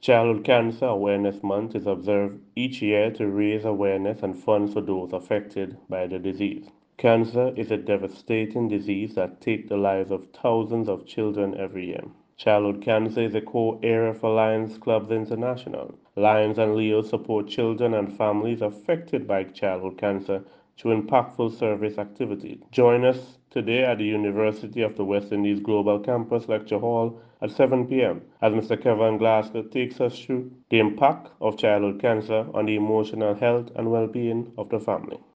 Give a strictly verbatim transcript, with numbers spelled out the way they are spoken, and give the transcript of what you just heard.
Childhood Cancer Awareness Month is observed each year to raise awareness and funds for those affected by the disease. Cancer is a devastating disease that takes the lives of thousands of children every year. Childhood cancer is a core area for Lions Clubs International. Lions and Leos support children and families affected by childhood cancer through impactful service activities. Join us today at the University of the West Indies Global Campus Lecture Hall at seven p m as Mister Kevin Glasgow takes us through the impact of childhood cancer on the emotional health and well being of the family.